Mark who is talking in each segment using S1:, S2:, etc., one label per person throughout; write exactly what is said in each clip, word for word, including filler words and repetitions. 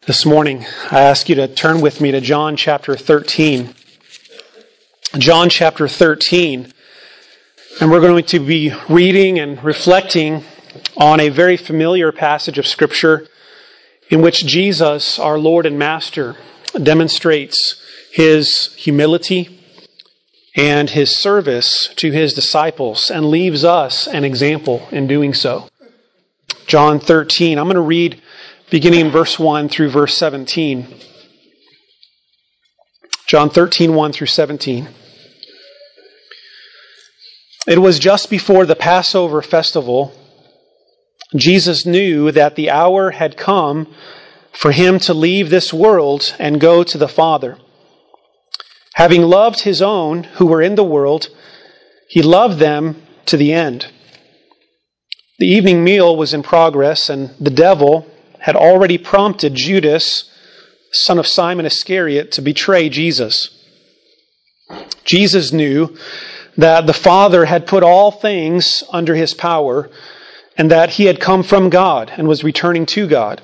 S1: This morning, I ask you to turn with me to John chapter thirteen. John chapter thirteen. And we're going to be reading and reflecting on a very familiar passage of Scripture in which Jesus, our Lord and Master, demonstrates His humility and His service to His disciples and leaves us an example in doing so. John thirteen. I'm going to read beginning in verse one through verse seventeen. John thirteen, one through seventeen. It was just before the Passover festival. Jesus knew that the hour had come for Him to leave this world and go to the Father. Having loved His own who were in the world, He loved them to the end. The evening meal was in progress, and the devil had already prompted Judas, son of Simon Iscariot, to betray Jesus. Jesus knew that the Father had put all things under His power and that He had come from God and was returning to God.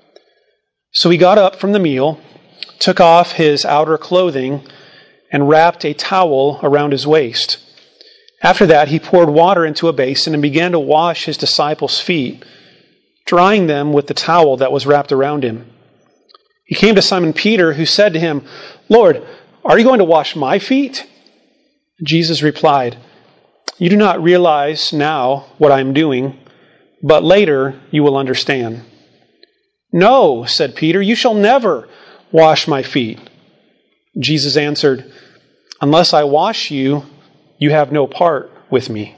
S1: So He got up from the meal, took off His outer clothing, and wrapped a towel around His waist. After that, He poured water into a basin and began to wash His disciples' feet, drying them with the towel that was wrapped around Him. He came to Simon Peter, who said to Him, "Lord, are you going to wash my feet?" Jesus replied, "You do not realize now what I am doing, but later you will understand." "No," said Peter, "you shall never wash my feet." Jesus answered, "Unless I wash you, you have no part with me."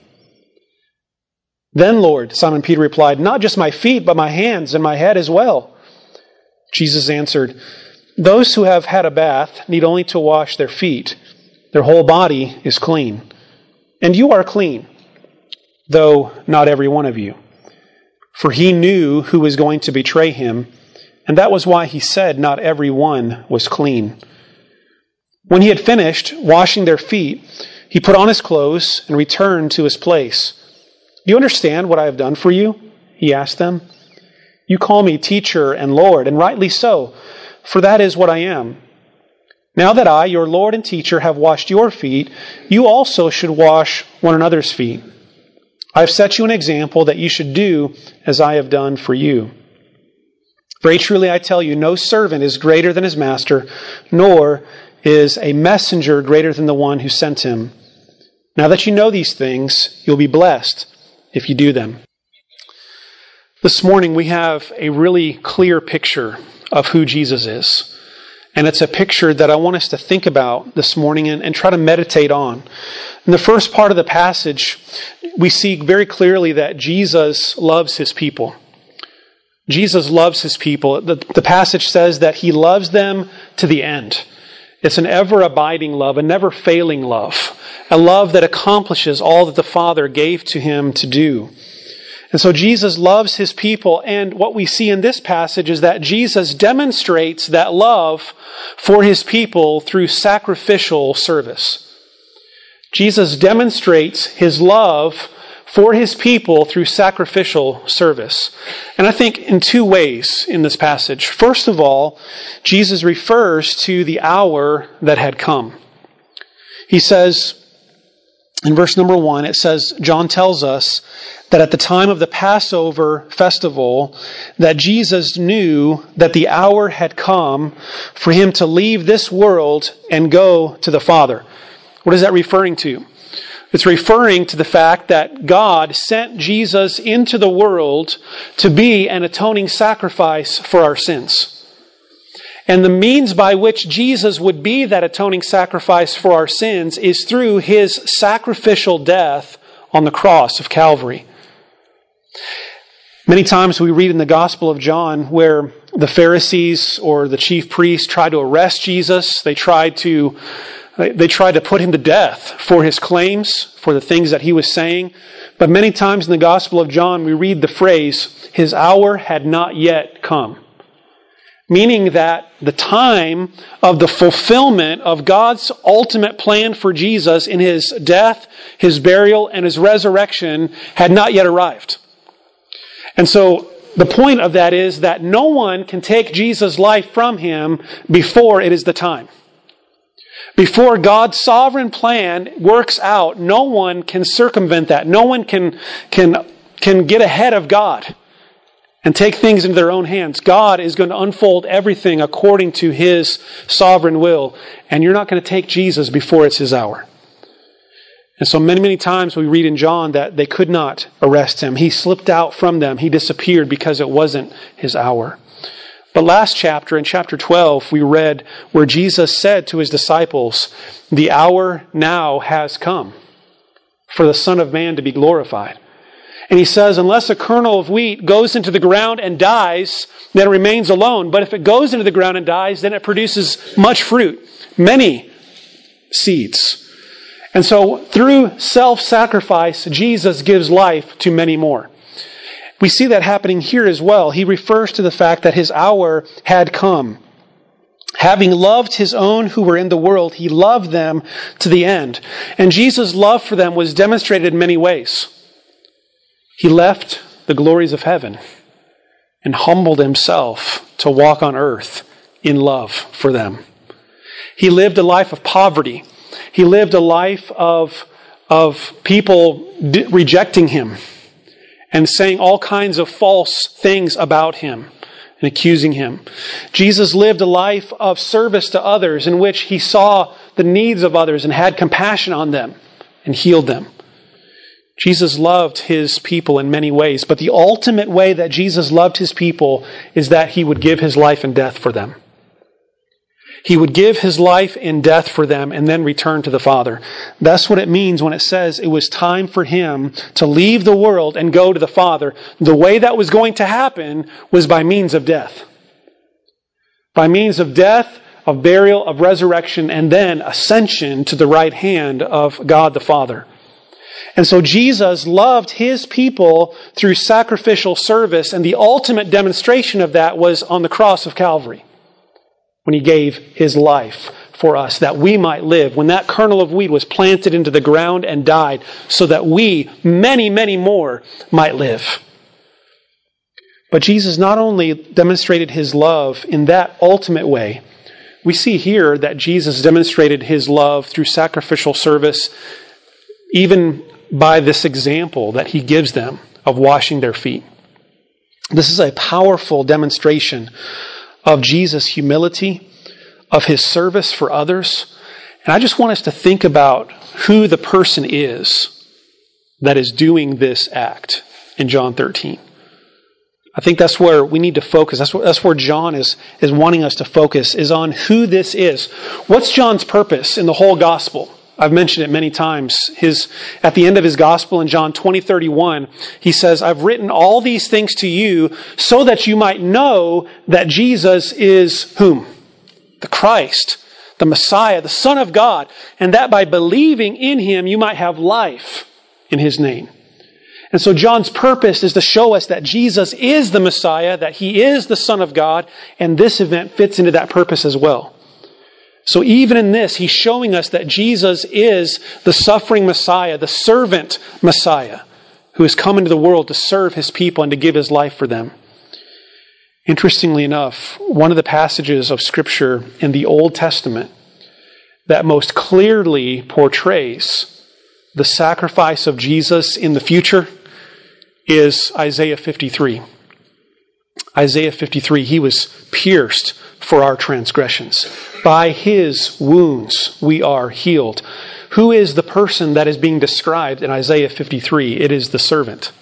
S1: "Then, Lord," Simon Peter replied, "not just my feet, but my hands and my head as well." Jesus answered, "Those who have had a bath need only to wash their feet. Their whole body is clean. And you are clean, though not every one of you." For He knew who was going to betray Him, and that was why He said not every one was clean. When He had finished washing their feet, He put on His clothes and returned to His place. "Do you understand what I have done for you?" He asked them. "You call me teacher and Lord, and rightly so, for that is what I am. Now that I, your Lord and teacher, have washed your feet, you also should wash one another's feet. I have set you an example that you should do as I have done for you. Very truly I tell you, no servant is greater than his master, nor is a messenger greater than the one who sent him. Now that you know these things, you'll be blessed if you do them." This morning we have a really clear picture of who Jesus is. And it's a picture that I want us to think about this morning and, and try to meditate on. In the first part of the passage, we see very clearly that Jesus loves His people. Jesus loves His people. The, the passage says that He loves them to the end. It's an ever-abiding love, a never-failing love, a love that accomplishes all that the Father gave to Him to do. And so Jesus loves His people, and what we see in this passage is that Jesus demonstrates that love for His people through sacrificial service. Jesus demonstrates His love for His people through sacrificial service. And I think in two ways in this passage. First of all, Jesus refers to the hour that had come. He says, in verse number one, it says, John tells us that at the time of the Passover festival, that Jesus knew that the hour had come for Him to leave this world and go to the Father. What is that referring to? It's referring to the fact that God sent Jesus into the world to be an atoning sacrifice for our sins. And the means by which Jesus would be that atoning sacrifice for our sins is through His sacrificial death on the cross of Calvary. Many times we read in the Gospel of John where the Pharisees or the chief priests tried to arrest Jesus. They tried to, they tried to put Him to death for His claims, for the things that He was saying. But many times in the Gospel of John we read the phrase, His hour had not yet come. Meaning that the time of the fulfillment of God's ultimate plan for Jesus in His death, His burial, and His resurrection had not yet arrived. And so the point of that is that no one can take Jesus' life from him before it is the time. Before God's sovereign plan works out, no one can circumvent that. No one can, can, can get ahead of God and take things into their own hands. God is going to unfold everything according to His sovereign will. And you're not going to take Jesus before it's His hour. And so many, many times we read in John that they could not arrest Him. He slipped out from them. He disappeared because it wasn't His hour. But last chapter, in chapter twelve, we read where Jesus said to His disciples, "The hour now has come for the Son of Man to be glorified." And He says, unless a kernel of wheat goes into the ground and dies, then it remains alone. But if it goes into the ground and dies, then it produces much fruit, many seeds. And so through self-sacrifice, Jesus gives life to many more. We see that happening here as well. He refers to the fact that His hour had come. Having loved His own who were in the world, He loved them to the end. And Jesus' love for them was demonstrated in many ways. He left the glories of heaven and humbled Himself to walk on earth in love for them. He lived a life of poverty. He lived a life of, of people de- rejecting Him and saying all kinds of false things about Him and accusing Him. Jesus lived a life of service to others in which He saw the needs of others and had compassion on them and healed them. Jesus loved His people in many ways, but the ultimate way that Jesus loved His people is that He would give His life and death for them. He would give His life in death for them and then return to the Father. That's what it means when it says it was time for Him to leave the world and go to the Father. The way that was going to happen was by means of death. By means of death, of burial, of resurrection, and then ascension to the right hand of God the Father. And so Jesus loved His people through sacrificial service, and the ultimate demonstration of that was on the cross of Calvary, when He gave His life for us, that we might live. When that kernel of wheat was planted into the ground and died, so that we, many, many more, might live. But Jesus not only demonstrated His love in that ultimate way, we see here that Jesus demonstrated His love through sacrificial service, even by this example that He gives them of washing their feet. This is a powerful demonstration of Jesus' humility, of His service for others. And I just want us to think about who the person is that is doing this act in John thirteen. I think that's where we need to focus. That's where, that's where John is, is wanting us to focus, is on who this is. What's John's purpose in the whole gospel? I've mentioned it many times. His, at the end of his gospel in John twenty thirty-one, he says, "I've written all these things to you so that you might know that Jesus is" whom? The Christ, the Messiah, the Son of God, and that by believing in Him you might have life in His name. And so John's purpose is to show us that Jesus is the Messiah, that He is the Son of God, and this event fits into that purpose as well. So even in this, he's showing us that Jesus is the suffering Messiah, the servant Messiah, who has come into the world to serve His people and to give His life for them. Interestingly enough, one of the passages of Scripture in the Old Testament that most clearly portrays the sacrifice of Jesus in the future is Isaiah fifty-three. Isaiah fifty-three, He was pierced for our transgressions. By His wounds we are healed. Who is the person that is being described in Isaiah fifty-three? It is the servant.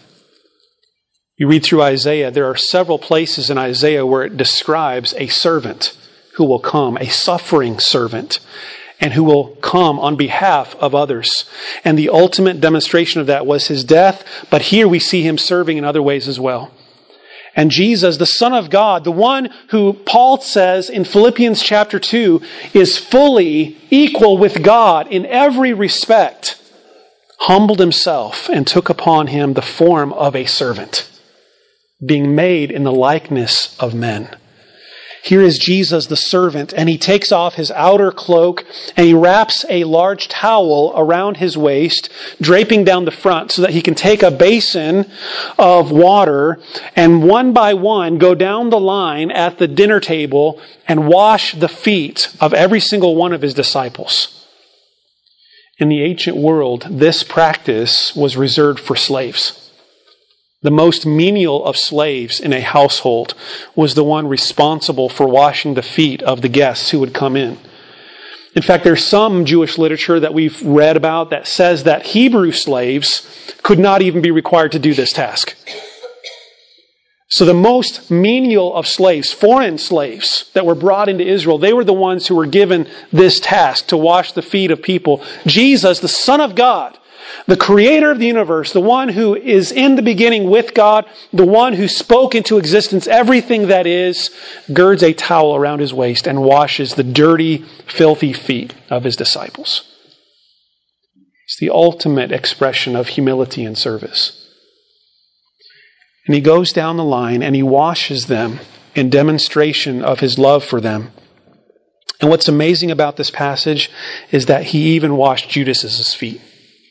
S1: You read through Isaiah, there are several places in Isaiah where it describes a servant who will come, a suffering servant, and who will come on behalf of others. And the ultimate demonstration of that was His death, but here we see Him serving in other ways as well. And Jesus, the Son of God, the one who Paul says in Philippians chapter two is fully equal with God in every respect, humbled Himself and took upon Him the form of a servant, being made in the likeness of men. Here is Jesus, the servant, and he takes off his outer cloak and he wraps a large towel around his waist, draping down the front so that he can take a basin of water and one by one go down the line at the dinner table and wash the feet of every single one of his disciples. In the ancient world, this practice was reserved for slaves. The most menial of slaves in a household was the one responsible for washing the feet of the guests who would come in. In fact, there's some Jewish literature that we've read about that says that Hebrew slaves could not even be required to do this task. So the most menial of slaves, foreign slaves that were brought into Israel, they were the ones who were given this task to wash the feet of people. Jesus, the Son of God, the creator of the universe, the one who is in the beginning with God, the one who spoke into existence everything that is, girds a towel around his waist and washes the dirty, filthy feet of his disciples. It's the ultimate expression of humility and service. And he goes down the line and he washes them in demonstration of his love for them. And what's amazing about this passage is that he even washed Judas's feet.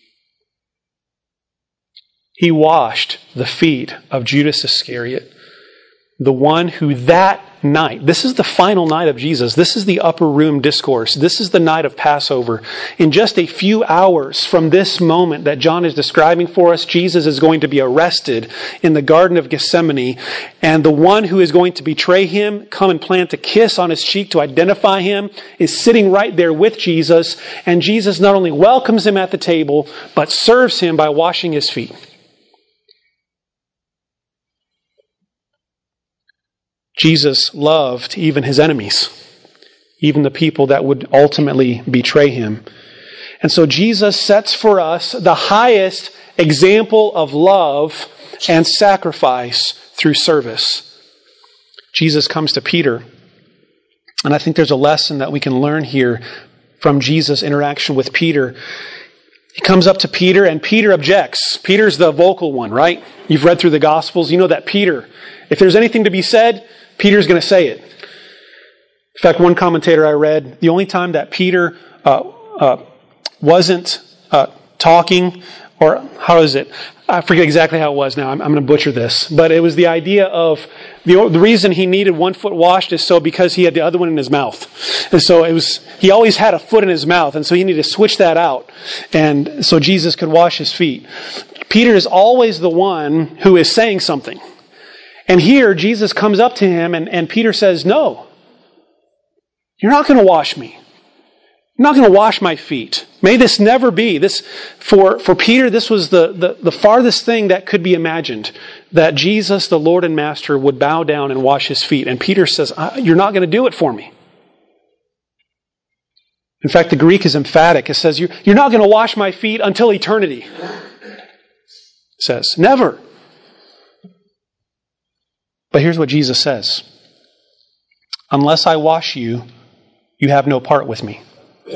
S1: He washed the feet of Judas Iscariot, the one who that night, this is the final night of Jesus, this is the upper room discourse, this is the night of Passover. In just a few hours from this moment that John is describing for us, Jesus is going to be arrested in the Garden of Gethsemane, and the one who is going to betray him, come and plant a kiss on his cheek to identify him, is sitting right there with Jesus, and Jesus not only welcomes him at the table, but serves him by washing his feet. Jesus loved even his enemies, even the people that would ultimately betray him. And so Jesus sets for us the highest example of love and sacrifice through service. Jesus comes to Peter, and I think there's a lesson that we can learn here from Jesus' interaction with Peter. He comes up to Peter, and Peter objects. Peter's the vocal one, right? You've read through the Gospels. You know that Peter, if there's anything to be said, Peter's going to say it. In fact, one commentator I read, the only time that Peter uh, uh, wasn't uh, talking, or how is it? I forget exactly how it was now. I'm, I'm going to butcher this. But it was the idea of the, the reason he needed one foot washed is so because he had the other one in his mouth. And so it was, he always had a foot in his mouth. And so he needed to switch that out. And so Jesus could wash his feet. Peter is always the one who is saying something. And here, Jesus comes up to him, and, and Peter says, no, you're not going to wash me. You're not going to wash my feet. May this never be. This for, for Peter, this was the, the, the farthest thing that could be imagined, that Jesus, the Lord and Master, would bow down and wash his feet. And Peter says, you're not going to do it for me. In fact, the Greek is emphatic. It says, you're, you're not going to wash my feet until eternity. It says, never. But here's what Jesus says. Unless I wash you, you have no part with me.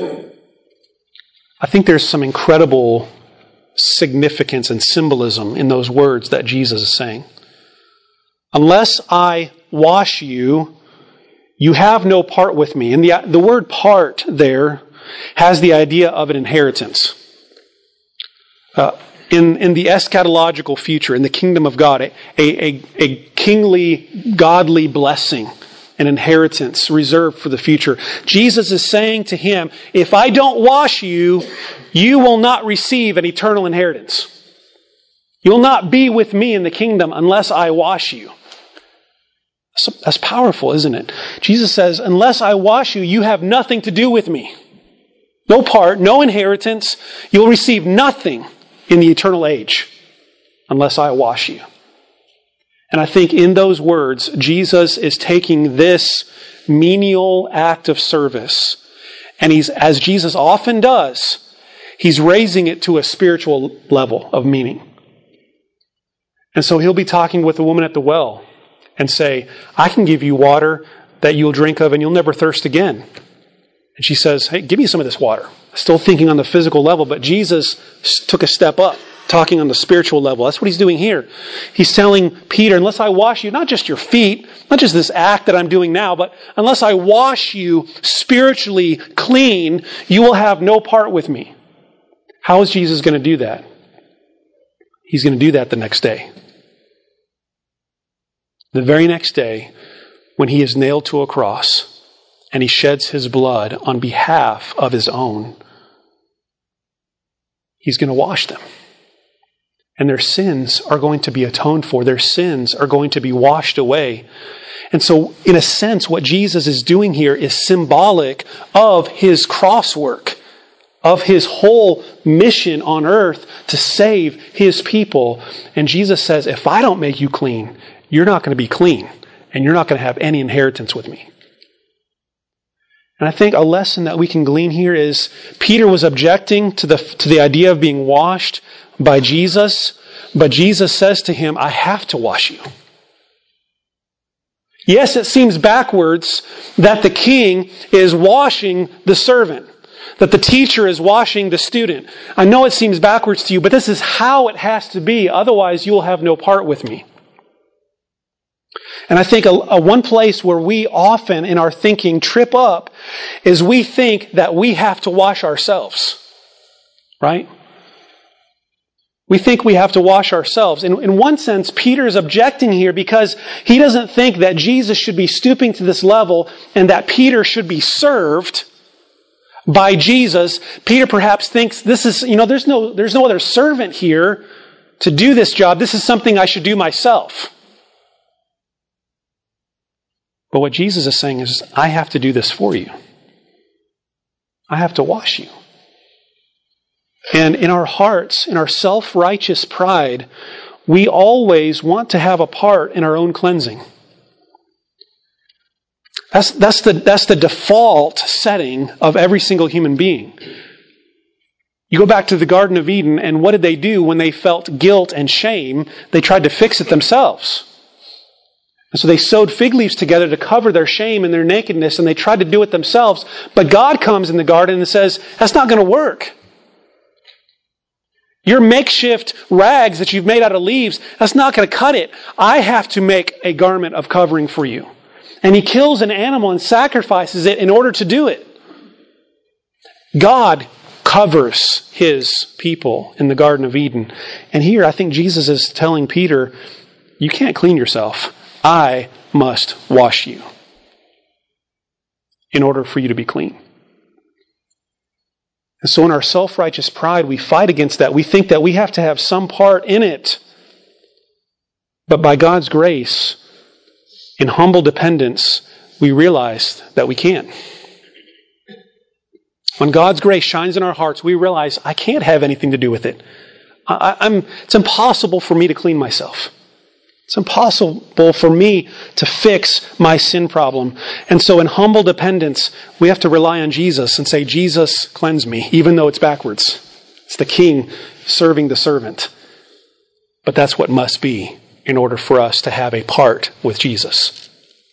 S1: I think there's some incredible significance and symbolism in those words that Jesus is saying. Unless I wash you, you have no part with me. And the, the word part there has the idea of an inheritance. Uh, In, in the eschatological future, in the kingdom of God, a, a, a kingly, godly blessing, an inheritance reserved for the future. Jesus is saying to him, if I don't wash you, you will not receive an eternal inheritance. You will not be with me in the kingdom unless I wash you. That's powerful, isn't it? Jesus says, unless I wash you, you have nothing to do with me. No part, no inheritance. You'll receive nothing in the eternal age, unless I wash you. And I think in those words, Jesus is taking this menial act of service, and he's, as Jesus often does, he's raising it to a spiritual level of meaning. And so he'll be talking with the woman at the well and say, I can give you water that you'll drink of and you'll never thirst again. And she says, hey, give me some of this water. Still thinking on the physical level, but Jesus took a step up. talking on the spiritual level. That's what he's doing here. He's telling Peter, unless I wash you, not just your feet, not just this act that I'm doing now, but unless I wash you spiritually clean, you will have no part with me. How is Jesus going to do that? He's going to do that the next day. The very next day, when he is nailed to a cross and he sheds his blood on behalf of his own, he's going to wash them. And their sins are going to be atoned for. Their sins are going to be washed away. And so, in a sense, what Jesus is doing here is symbolic of his cross work, of his whole mission on earth to save his people. And Jesus says, if I don't make you clean, you're not going to be clean, and you're not going to have any inheritance with me. And I think a lesson that we can glean here is Peter was objecting to the, to the idea of being washed by Jesus, but Jesus says to him, I have to wash you. Yes, it seems backwards that the king is washing the servant, that the teacher is washing the student. I know it seems backwards to you, but this is how it has to be. Otherwise, you will have no part with me. And I think a, a one place where we often in our thinking trip up is we think that we have to wash ourselves. Right? We think we have to wash ourselves. In, in one sense, Peter is objecting here because he doesn't think that Jesus should be stooping to this level and that Peter should be served by Jesus. Peter perhaps thinks this is, you know, there's no, there's no other servant here to do this job. This is something I should do myself. But what Jesus is saying is, I have to do this for you. I have to wash you. And in our hearts, in our self-righteous pride, we always want to have a part in our own cleansing. That's, that's, the, that's the default setting of every single human being. You go back to the Garden of Eden, and what did they do when they felt guilt and shame? They tried to fix it themselves. And so they sewed fig leaves together to cover their shame and their nakedness, and they tried to do it themselves. But God comes in the garden and says, that's not going to work. Your makeshift rags that you've made out of leaves, that's not going to cut it. I have to make a garment of covering for you. And he kills an animal and sacrifices it in order to do it. God covers his people in the Garden of Eden. And here I think Jesus is telling Peter, you can't clean yourself. I must wash you in order for you to be clean. And so in our self-righteous pride, we fight against that. We think that we have to have some part in it. But by God's grace, in humble dependence, we realize that we can't. When God's grace shines in our hearts, we realize I can't have anything to do with it. I, I'm, it's impossible for me to clean myself. It's impossible for me to fix my sin problem. And so in humble dependence, we have to rely on Jesus and say, Jesus, cleanse me, even though it's backwards. It's the king serving the servant. But that's what must be in order for us to have a part with Jesus.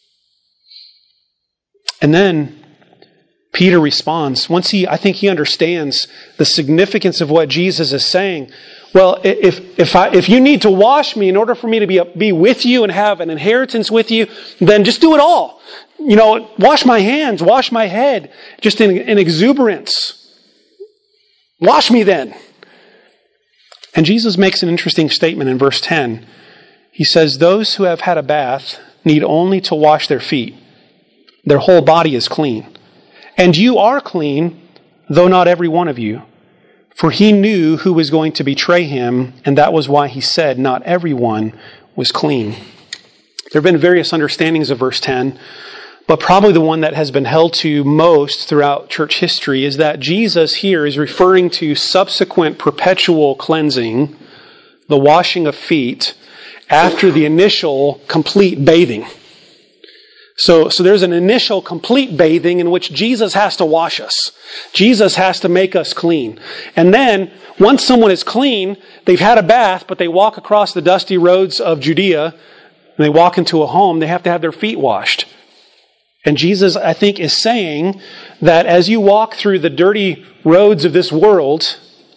S1: And then Peter responds. Once he, I think he understands the significance of what Jesus is saying. Well, if if I if you need to wash me in order for me to be be with you and have an inheritance with you, then just do it all. You know, wash my hands, wash my head, just in, in exuberance. Wash me then. And Jesus makes an interesting statement in verse ten. He says, those who have had a bath need only to wash their feet. Their whole body is clean. And you are clean, though not every one of you. For he knew who was going to betray him, and that was why he said not everyone was clean. There have been various understandings of verse ten, but probably the one that has been held to most throughout church history is that Jesus here is referring to subsequent perpetual cleansing, the washing of feet, after the initial complete bathing. So, so there's an initial complete bathing in which Jesus has to wash us. Jesus has to make us clean. And then, once someone is clean, they've had a bath, but they walk across the dusty roads of Judea, and they walk into a home, they have to have their feet washed. And Jesus, I think, is saying that as you walk through the dirty roads of this world,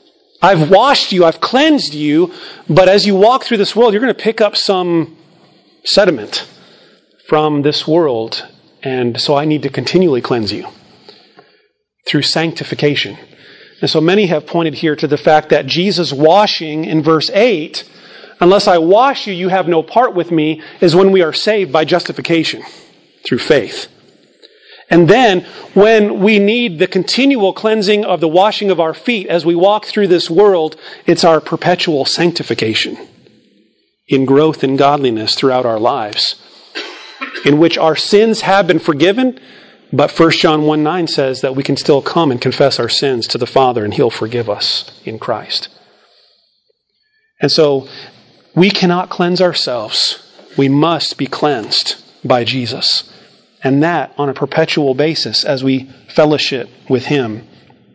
S1: I've washed you, I've cleansed you, but as you walk through this world, you're going to pick up some sediment from this world, and so I need to continually cleanse you through sanctification. And so many have pointed here to the fact that Jesus washing in verse eight, unless I wash you, you have no part with me, is when we are saved by justification through faith. And then, when we need the continual cleansing of the washing of our feet as we walk through this world, it's our perpetual sanctification in growth in godliness throughout our lives, in which our sins have been forgiven, but First John one nine says that we can still come and confess our sins to the Father and He'll forgive us in Christ. And so, we cannot cleanse ourselves. We must be cleansed by Jesus. And that on a perpetual basis as we fellowship with Him.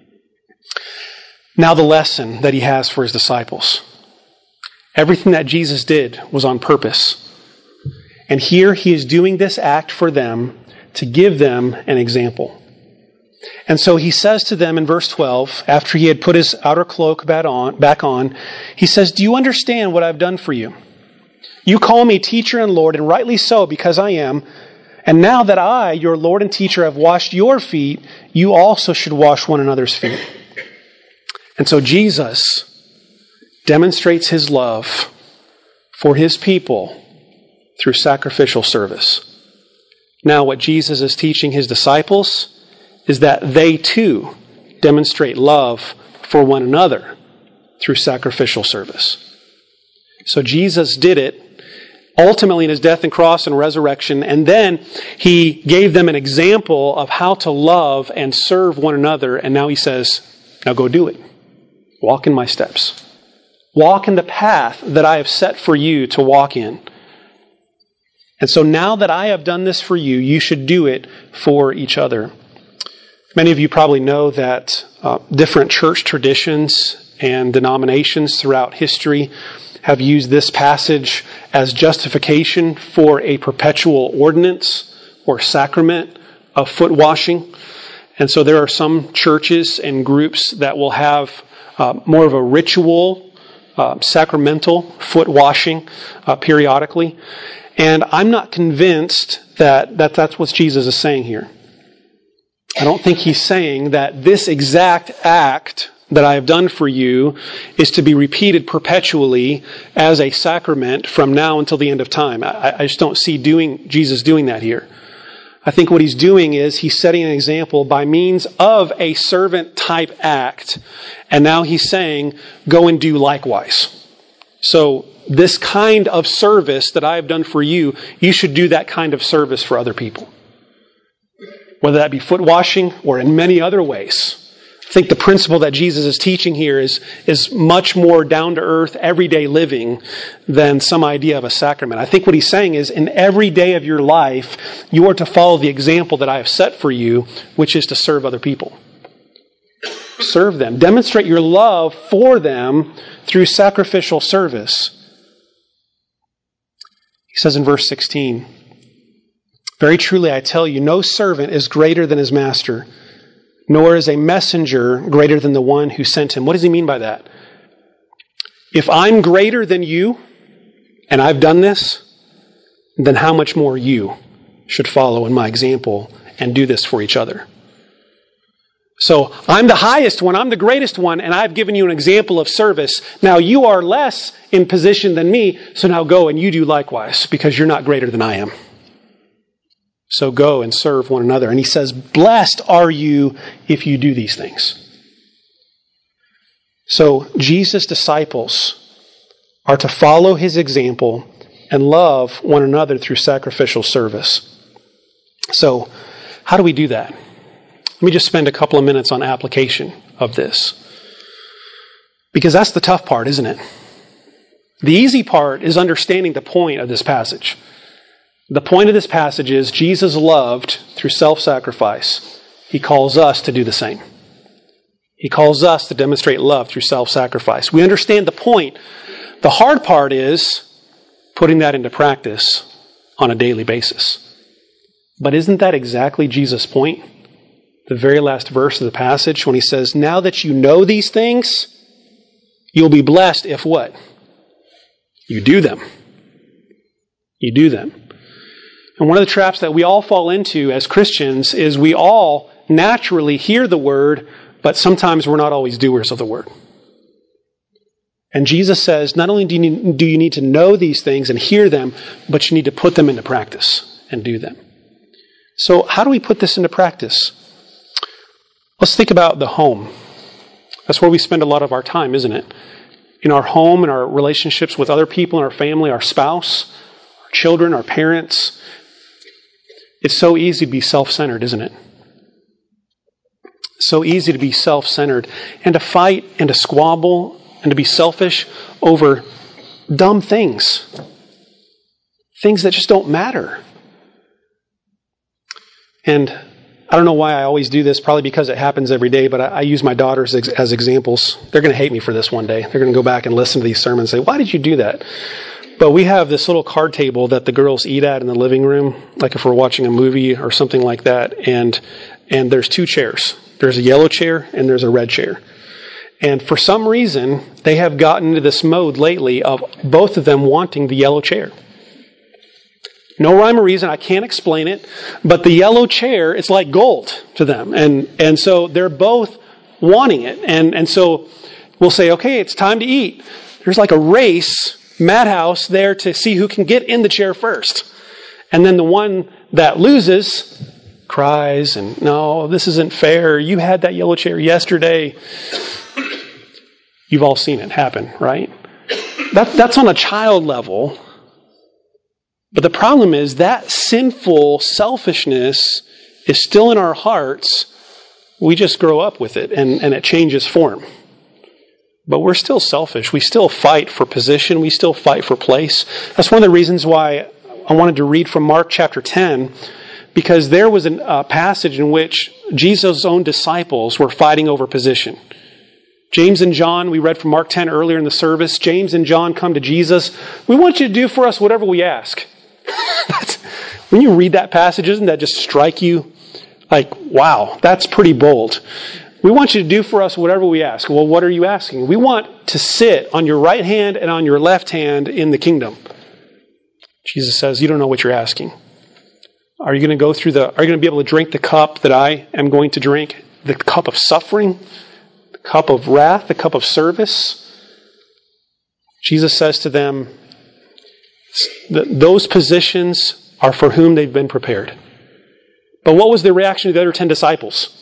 S1: Now the lesson that He has for His disciples. Everything that Jesus did was on purpose. And here He is doing this act for them to give them an example. And so He says to them in verse twelve, after He had put His outer cloak back on, back on, He says, "Do you understand what I've done for you? You call me teacher and Lord, and rightly so, because I am. And now that I, your Lord and teacher, have washed your feet, you also should wash one another's feet." And so Jesus demonstrates His love for His people through sacrificial service. Now, what Jesus is teaching His disciples is that they too demonstrate love for one another through sacrificial service. So Jesus did it ultimately in His death and cross and resurrection, and then He gave them an example of how to love and serve one another, and now He says, now go do it. Walk in my steps. Walk in the path that I have set for you to walk in. And so now that I have done this for you, you should do it for each other. Many of you probably know that uh, different church traditions and denominations throughout history have used this passage as justification for a perpetual ordinance or sacrament of foot washing. And so there are some churches and groups that will have uh, more of a ritual, uh, sacramental foot washing uh, periodically. And I'm not convinced that, that that's what Jesus is saying here. I don't think He's saying that this exact act that I have done for you is to be repeated perpetually as a sacrament from now until the end of time. I, I just don't see doing Jesus doing that here. I think what He's doing is He's setting an example by means of a servant type act. And now He's saying, go and do likewise. So this kind of service that I have done for you, you should do that kind of service for other people. Whether that be foot washing or in many other ways. I think the principle that Jesus is teaching here is, is much more down-to-earth, everyday living than some idea of a sacrament. I think what He's saying is, in every day of your life, you are to follow the example that I have set for you, which is to serve other people. Serve them. Demonstrate your love for them through sacrificial service. He says in verse sixteen, "Very truly I tell you, no servant is greater than his master, nor is a messenger greater than the one who sent him." What does he mean by that? If I'm greater than you, and I've done this, then how much more you should follow in my example and do this for each other? So, I'm the highest one, I'm the greatest one, and I've given you an example of service. Now you are less in position than me, so now go and you do likewise, because you're not greater than I am. So go and serve one another. And He says, blessed are you if you do these things. So Jesus' disciples are to follow His example and love one another through sacrificial service. So how do we do that? Let me just spend a couple of minutes on application of this. Because that's the tough part, isn't it? The easy part is understanding the point of this passage. The point of this passage is Jesus loved through self-sacrifice. He calls us to do the same. He calls us to demonstrate love through self-sacrifice. We understand the point. The hard part is putting that into practice on a daily basis. But isn't that exactly Jesus' point? The very last verse of the passage when He says, now that you know these things, You'll be blessed if what? You do them. You do them. And one of the traps that we all fall into as Christians is we all naturally hear the word, but sometimes we're not always doers of the word. And Jesus says, not only do you need, do you need to know these things and hear them, but you need to put them into practice and do them. So how do we put this into practice? Let's think about the home. That's where we spend a lot of our time, isn't it? In our home, in our relationships with other people in our family, our spouse, our children, our parents. It's so easy to be self-centered, isn't it? So easy to be self-centered and to fight and to squabble and to be selfish over dumb things. Things that just don't matter. And I don't know why I always do this, probably because it happens every day, but I, I use my daughters as, as examples. They're going to hate me for this one day. They're going to go back and listen to these sermons and say, why did you do that? But we have this little card table that the girls eat at in the living room, like if we're watching a movie or something like that, and and there's two chairs. There's a yellow chair and there's a red chair. And for some reason, they have gotten into this mode lately of both of them wanting the yellow chair. No rhyme or reason, I can't explain it, but the yellow chair, it's like gold to them. And and so they're both wanting it. And, and so we'll say, okay, it's time to eat. There's like a race, madhouse there to see who can get in the chair first. And then the one that loses cries and, no, this isn't fair. You had that yellow chair yesterday. You've all seen it happen, right? That, that's on a child level. But the problem is that sinful selfishness is still in our hearts. We just grow up with it and, and it changes form. But we're still selfish. We still fight for position. We still fight for place. That's one of the reasons why I wanted to read from Mark chapter ten, because there was a uh, passage in which Jesus' own disciples were fighting over position. James and John, we read from Mark ten earlier in the service. James and John come to Jesus. We want you to do for us whatever we ask. When you read that passage, doesn't that just strike you? Like, wow, that's pretty bold. We want you to do for us whatever we ask. Well, what are you asking? We want to sit on your right hand and on your left hand in the kingdom. Jesus says, you don't know what you're asking. Are you going to go through the, are you going to be able to drink the cup that I am going to drink? The cup of suffering? The cup of wrath? The cup of service? Jesus says to them, those positions are for whom they've been prepared. But what was the reaction of the other ten disciples?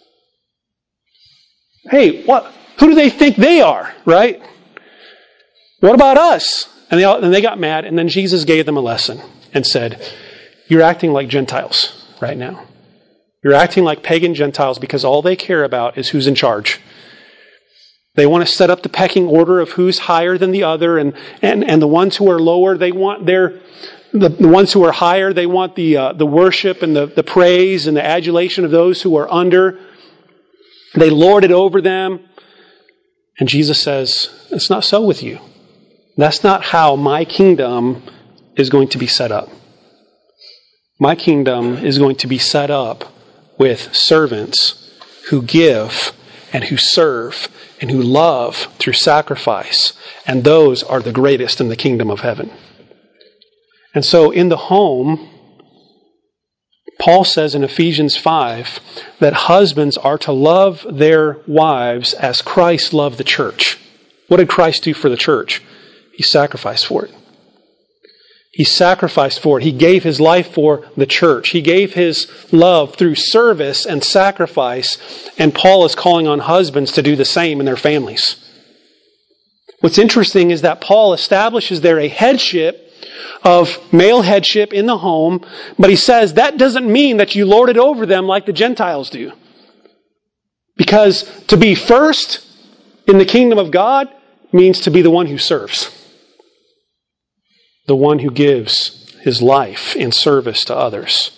S1: Hey, what? Who do they think they are, right? What about us? And they, all, and they got mad, and then Jesus gave them a lesson and said, you're acting like Gentiles right now. You're acting like pagan Gentiles because all they care about is who's in charge. They want to set up the pecking order of who's higher than the other, and, and, and the ones who are lower, they want their, the, the ones who are higher, they want the uh, the worship and the, the praise and the adulation of those who are under. They lord it over them. And Jesus says, it's not so with you. That's not how my kingdom is going to be set up. My kingdom is going to be set up with servants who give and who serve and who love through sacrifice. And those are the greatest in the kingdom of heaven. And so in the home, Paul says in Ephesians five that husbands are to love their wives as Christ loved the church. What did Christ do for the church? He sacrificed for it. He sacrificed for it. He gave his life for the church. He gave his love through service and sacrifice. And Paul is calling on husbands to do the same in their families. What's interesting is that Paul establishes there a headship of male headship in the home, but he says that doesn't mean that you lord it over them like the Gentiles do. Because to be first in the kingdom of God means to be the one who serves. The one who gives his life in service to others.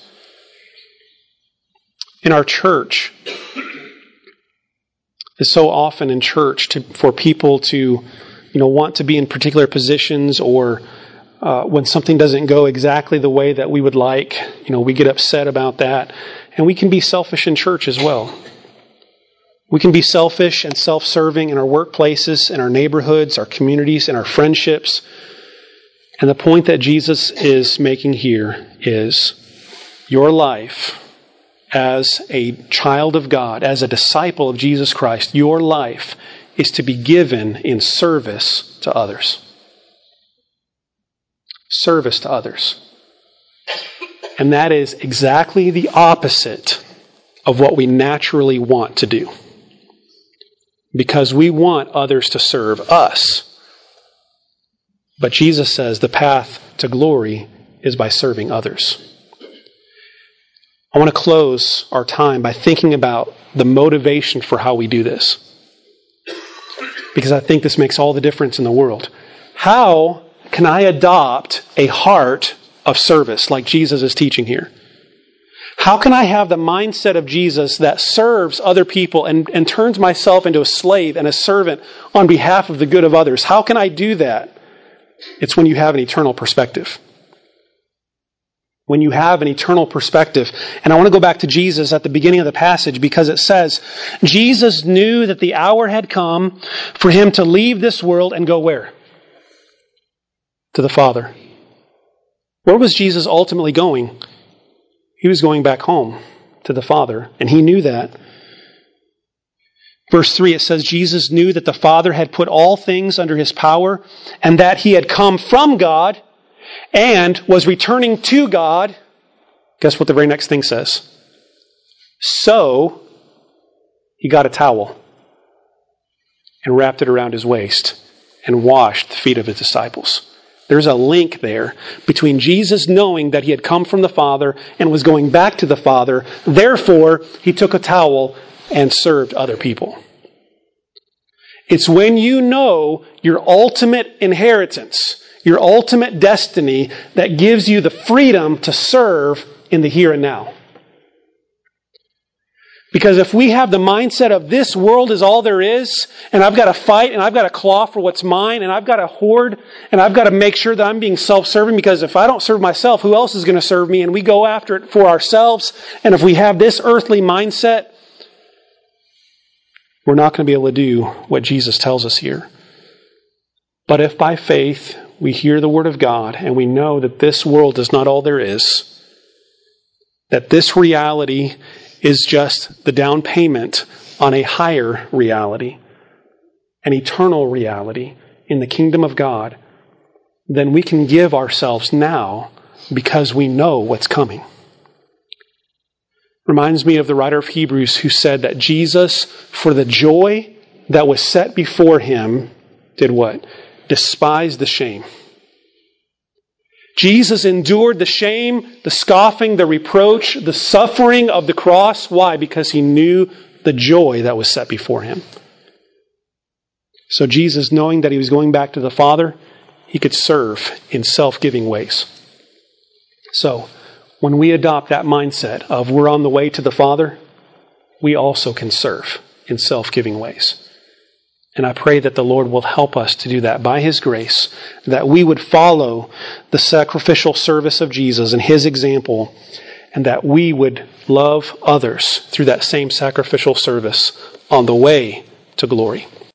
S1: In our church, it's so often in church to, for people to, you know, want to be in particular positions, or uh, when something doesn't go exactly the way that we would like, you know, we get upset about that. And we can be selfish in church as well. We can be selfish and self-serving in our workplaces, in our neighborhoods, our communities, in our friendships. And the point that Jesus is making here is your life as a child of God, as a disciple of Jesus Christ, your life is to be given in service to others. Service to others. And that is exactly the opposite of what we naturally want to do. Because we want others to serve us. But Jesus says the path to glory is by serving others. I want to close our time by thinking about the motivation for how we do this. Because I think this makes all the difference in the world. How can I adopt a heart of service like Jesus is teaching here? How can I have the mindset of Jesus that serves other people and, and turns myself into a slave and a servant on behalf of the good of others? How can I do that? It's when you have an eternal perspective. When you have an eternal perspective. And I want to go back to Jesus at the beginning of the passage because it says, Jesus knew that the hour had come for him to leave this world and go where? To the Father. Where was Jesus ultimately going? He was going back home to the Father, and he knew that. Verse three, it says, Jesus knew that the Father had put all things under his power, and that he had come from God and was returning to God. Guess what the very next thing says? So, he got a towel and wrapped it around his waist and washed the feet of his disciples. There's a link there between Jesus knowing that he had come from the Father and was going back to the Father. Therefore, he took a towel and served other people. It's when you know your ultimate inheritance, your ultimate destiny, that gives you the freedom to serve in the here and now. Because if we have the mindset of this world is all there is, and I've got to fight, and I've got to claw for what's mine, and I've got to hoard, and I've got to make sure that I'm being self-serving, because if I don't serve myself, who else is going to serve me? And we go after it for ourselves, and if we have this earthly mindset, we're not going to be able to do what Jesus tells us here. But if by faith we hear the Word of God, and we know that this world is not all there is, that this reality is just the down payment on a higher reality, an eternal reality in the kingdom of God, then we can give ourselves now because we know what's coming. Reminds me of the writer of Hebrews who said that Jesus, for the joy that was set before him, did what? Despised the shame. Jesus endured the shame, the scoffing, the reproach, the suffering of the cross. Why? Because he knew the joy that was set before him. So Jesus, knowing that he was going back to the Father, he could serve in self-giving ways. So, when we adopt that mindset of we're on the way to the Father, we also can serve in self-giving ways. And I pray that the Lord will help us to do that by His grace, that we would follow the sacrificial service of Jesus and His example, and that we would love others through that same sacrificial service on the way to glory.